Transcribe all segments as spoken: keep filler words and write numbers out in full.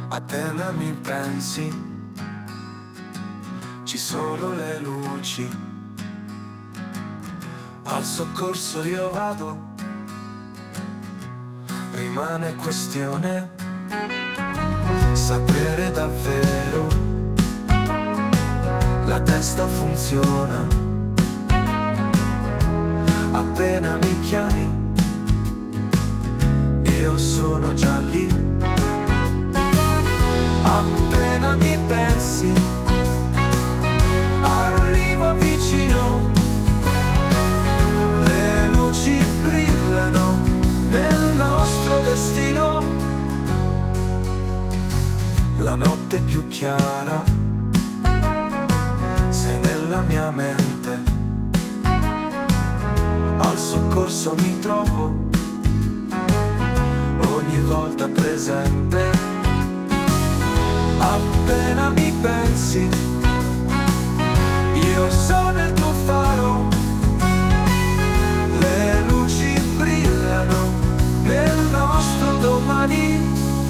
Appena mi pensi, ci sono le luci. Al soccorso io vado, rimane questione sapere davvero. La testa funziona, appena mi chiami, io sono già lì. Appena mi pensi, arrivo vicino. Le luci brillano nel nostro destino. La notte più chiara, sei nella mia mente. Al soccorso mi trovo, ogni volta presente. Appena mi pensi, io sono il tuo faro. Le luci brillano nel nostro domani.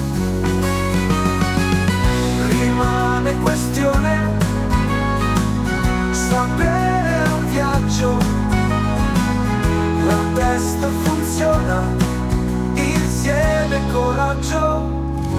Rimane questione sapere un viaggio. La testa funziona, insieme coraggio.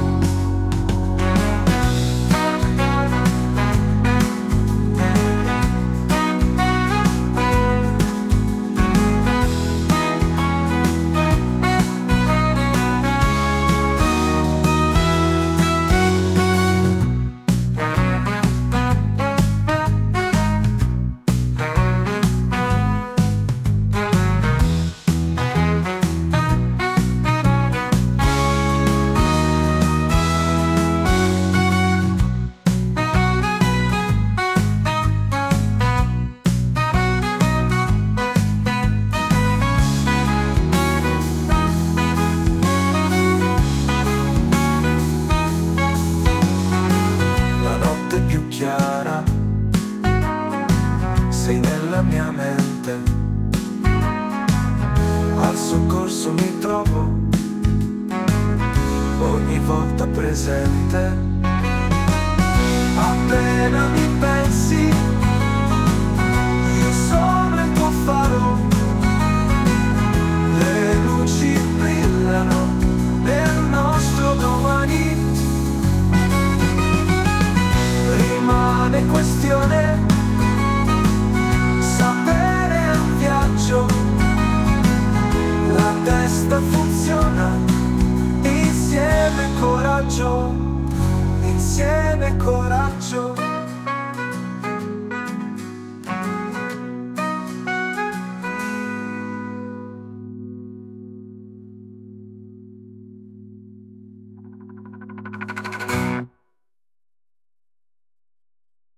Chiara, sei nella mia mente. Al soccorso mi trovo, ogni volta presente. Appena mi pensi, io sono il tuo faro. Le luci brillano nel nostro domani. Rimane questione sapere un viaggio. La testa funziona, insieme coraggio, insieme coraggio.